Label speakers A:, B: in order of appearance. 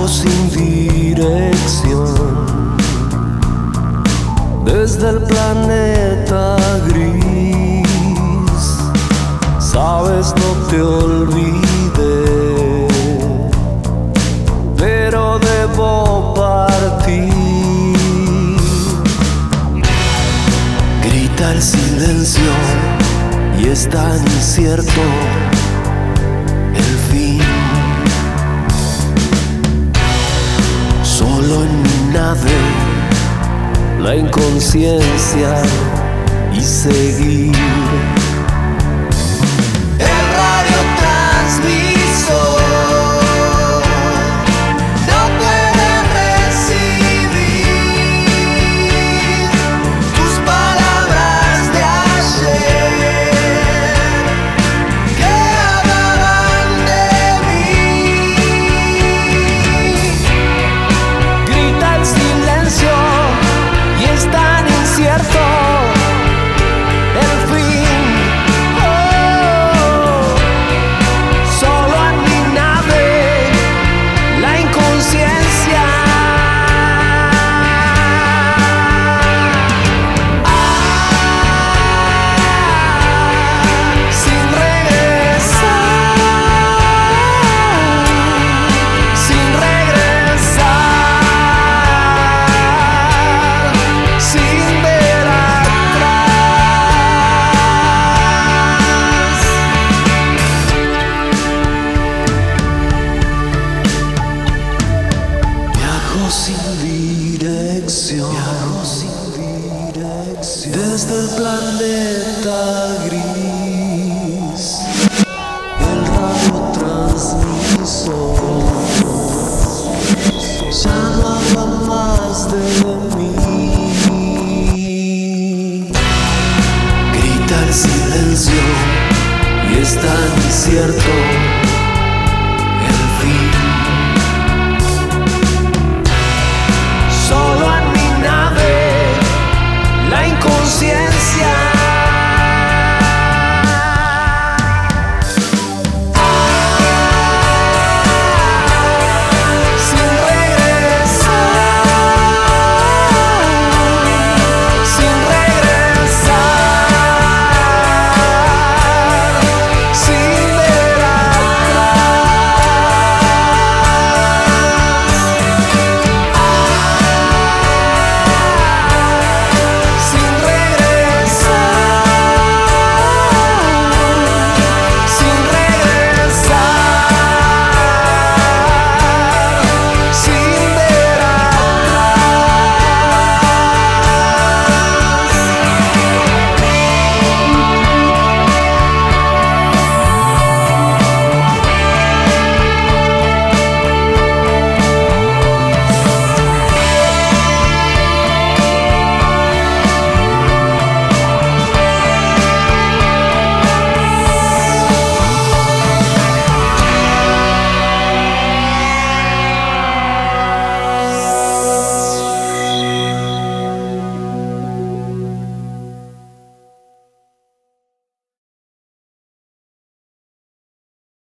A: sin dirección, desde el planeta gris. Sabes, no te olvidé, pero debo partir. Grita el silencio y es tan incierto el fin. Solo en mi nave la inconsciencia y seguir. El radiotransmisor no puede recibir tus palabras de ayer que hablaban de mí. Grita el silencio y es tan incierto el fin. Solo en mi nave la inconsciencia. Sin regresar, sin regresar, sin ver atrás. Viajo sin dirección, desde el planeta gris. El radiotransmisor ya no habla más de mí. Grita el silencio y es tan incierto